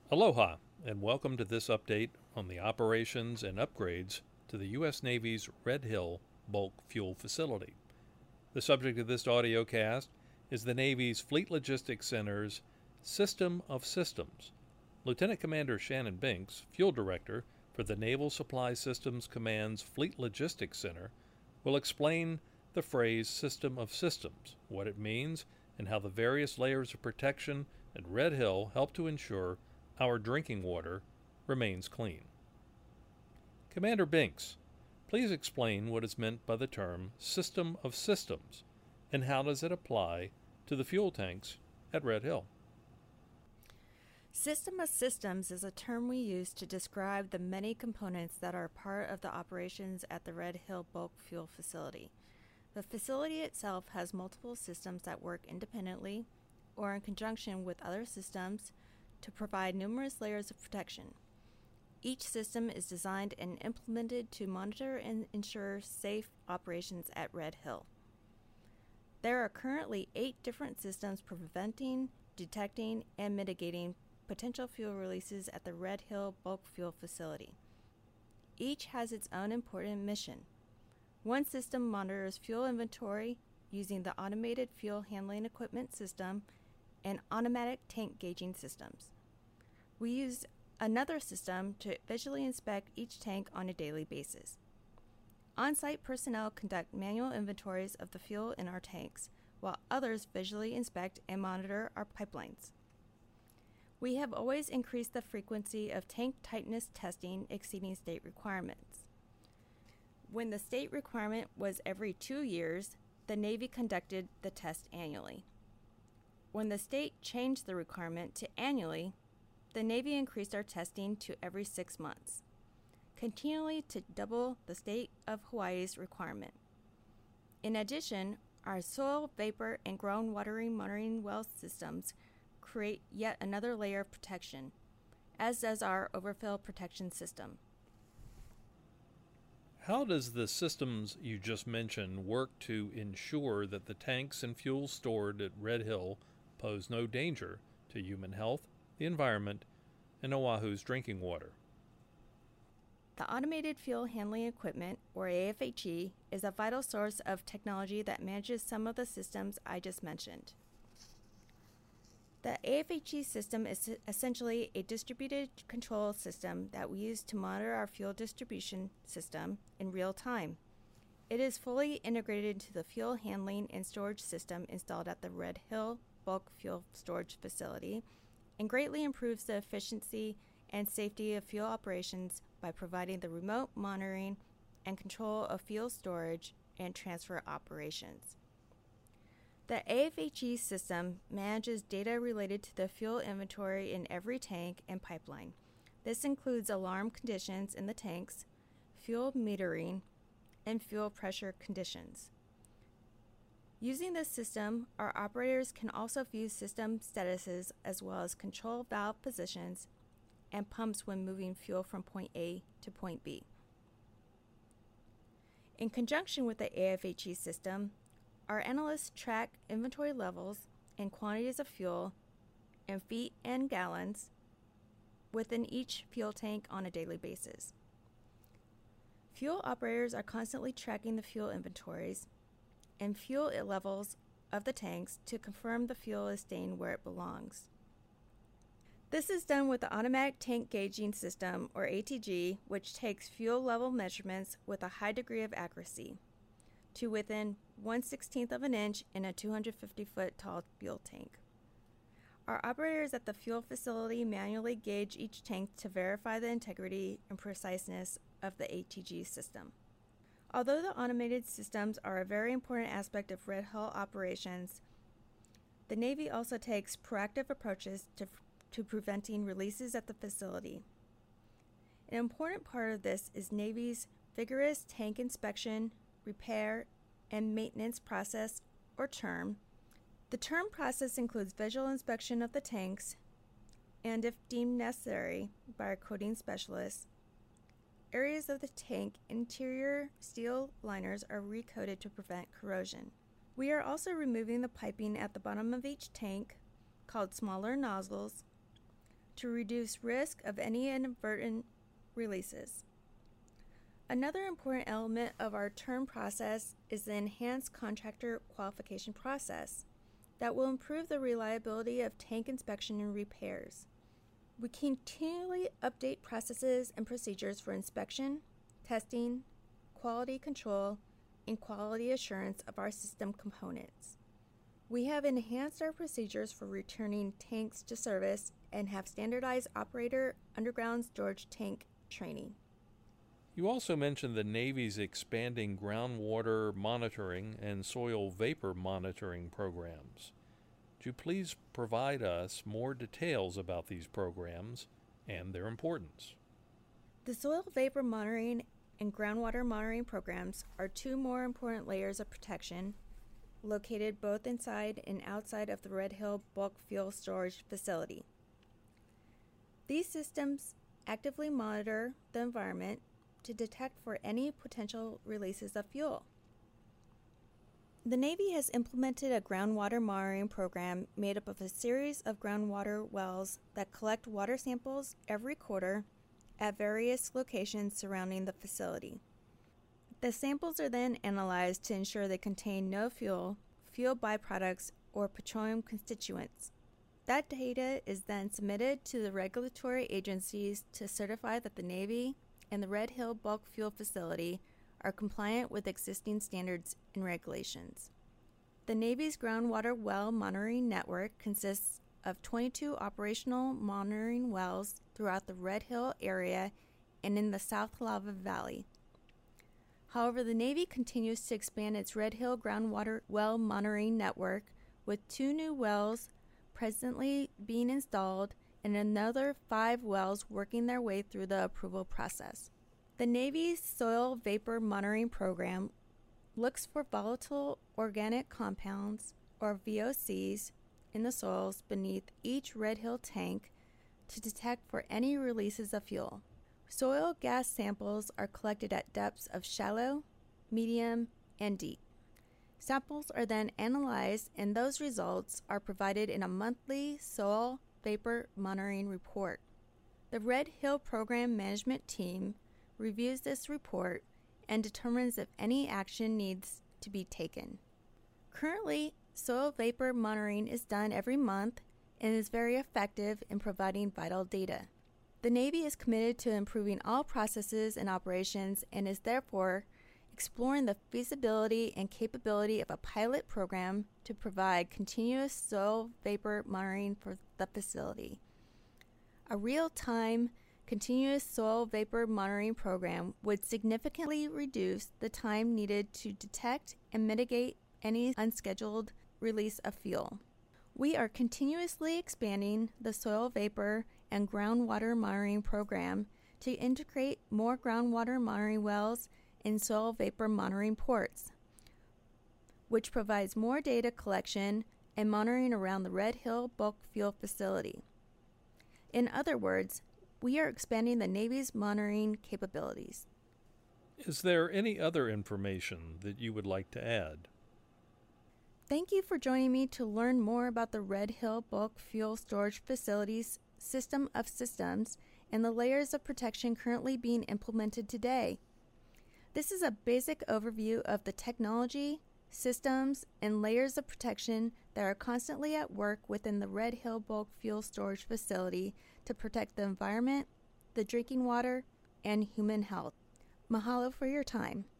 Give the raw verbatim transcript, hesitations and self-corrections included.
Aloha, and welcome to this update on the operations and upgrades to the U S Navy's Red Hill Bulk Fuel Facility. The subject of this audio cast is the Navy's Fleet Logistics Center's System of Systems. Lieutenant Commander Shannon Binks, Fuel Director for the Naval Supply Systems Command's Fleet Logistics Center, will explain the phrase System of Systems, what it means, and how the various layers of protection at Red Hill help to ensure our drinking water remains clean. Commander Binks, please explain what is meant by the term System of Systems and how does it apply to the fuel tanks at Red Hill? System of Systems is a term we use to describe the many components that are part of the operations at the Red Hill Bulk Fuel Facility. The facility itself has multiple systems that work independently or in conjunction with other systems to provide numerous layers of protection. Each system is designed and implemented to monitor and ensure safe operations at Red Hill. There are currently eight different systems for preventing, detecting, and mitigating potential fuel releases at the Red Hill Bulk Fuel Facility. Each has its own important mission. One system monitors fuel inventory using the Automated Fuel Handling Equipment System and automatic tank gauging systems. We use another system to visually inspect each tank on a daily basis. On-site personnel conduct manual inventories of the fuel in our tanks, while others visually inspect and monitor our pipelines. We have always increased the frequency of tank tightness testing exceeding state requirements. When the state requirement was every two years, the Navy conducted the test annually. When the state changed the requirement to annually, the Navy increased our testing to every six months, continually to double the state of Hawaii's requirement. In addition, our soil, vapor, and groundwater monitoring well systems create yet another layer of protection, as does our overfill protection system. How does the systems you just mentioned work to ensure that the tanks and fuel stored at Red Hill pose no danger to human health, the environment, and Oahu's drinking water? The Automated Fuel Handling Equipment, or A F H E, is a vital source of technology that manages some of the systems I just mentioned. The A F H E system is essentially a distributed control system that we use to monitor our fuel distribution system in real time. It is fully integrated into the fuel handling and storage system installed at the Red Hill Bulk Fuel Storage Facility and greatly improves the efficiency and safety of fuel operations by providing the remote monitoring and control of fuel storage and transfer operations. The A F H E system manages data related to the fuel inventory in every tank and pipeline. This includes alarm conditions in the tanks, fuel metering, and fuel pressure conditions. Using this system, our operators can also view system statuses as well as control valve positions and pumps when moving fuel from point A to point B. In conjunction with the A F H E system, our analysts track inventory levels and quantities of fuel in feet and gallons within each fuel tank on a daily basis. Fuel operators are constantly tracking the fuel inventories and fuel levels of the tanks to confirm the fuel is staying where it belongs. This is done with the Automatic Tank Gauging System, or A T G, which takes fuel level measurements with a high degree of accuracy to within one sixteenth of an inch in a two hundred fifty foot tall fuel tank. Our operators at the fuel facility manually gauge each tank to verify the integrity and preciseness of the A T G system. Although the automated systems are a very important aspect of Red Hill operations, the Navy also takes proactive approaches to, to preventing releases at the facility. An important part of this is Navy's vigorous tank inspection, repair, and maintenance process, or term. The term process includes visual inspection of the tanks and, if deemed necessary by our coating specialists, areas of the tank interior steel liners are recoated to prevent corrosion. We are also removing the piping at the bottom of each tank, called smaller nozzles, to reduce risk of any inadvertent releases. Another important element of our term process is the enhanced contractor qualification process that will improve the reliability of tank inspection and repairs. We continually update processes and procedures for inspection, testing, quality control, and quality assurance of our system components. We have enhanced our procedures for returning tanks to service and have standardized operator underground storage tank training. You also mentioned the Navy's expanding groundwater monitoring and soil vapor monitoring programs. Would you please provide us more details about these programs and their importance? The soil vapor monitoring and groundwater monitoring programs are two more important layers of protection located both inside and outside of the Red Hill bulk fuel storage facility. These systems actively monitor the environment to detect for any potential releases of fuel. The Navy has implemented a groundwater monitoring program made up of a series of groundwater wells that collect water samples every quarter at various locations surrounding the facility. The samples are then analyzed to ensure they contain no fuel, fuel byproducts, or petroleum constituents. That data is then submitted to the regulatory agencies to certify that the Navy and the Red Hill Bulk Fuel Facility are compliant with existing standards and regulations. The Navy's groundwater well monitoring network consists of twenty-two operational monitoring wells throughout the Red Hill area and in the South Lava Valley. However, the Navy continues to expand its Red Hill groundwater well monitoring network with two new wells presently being installed and another five wells working their way through the approval process. The Navy's Soil Vapor Monitoring Program looks for volatile organic compounds, or V O Cs, in the soils beneath each Red Hill tank to detect for any releases of fuel. Soil gas samples are collected at depths of shallow, medium, and deep. Samples are then analyzed, and those results are provided in a monthly soil vapor monitoring report. The Red Hill Program Management Team reviews this report and determines if any action needs to be taken. Currently, soil vapor monitoring is done every month and is very effective in providing vital data. The Navy is committed to improving all processes and operations and is therefore exploring the feasibility and capability of a pilot program to provide continuous soil vapor monitoring for the facility. A real-time continuous soil vapor monitoring program would significantly reduce the time needed to detect and mitigate any unscheduled release of fuel. We are continuously expanding the soil vapor and groundwater monitoring program to integrate more groundwater monitoring wells in soil vapor monitoring ports, which provides more data collection and monitoring around the Red Hill Bulk Fuel Facility. In other words, we are expanding the Navy's monitoring capabilities. Is there any other information that you would like to add? Thank you for joining me to learn more about the Red Hill Bulk Fuel Storage Facility's system of systems and the layers of protection currently being implemented today. This is a basic overview of the technology, systems, and layers of protection that are constantly at work within the Red Hill Bulk Fuel Storage Facility to protect the environment, the drinking water, and human health. Mahalo for your time.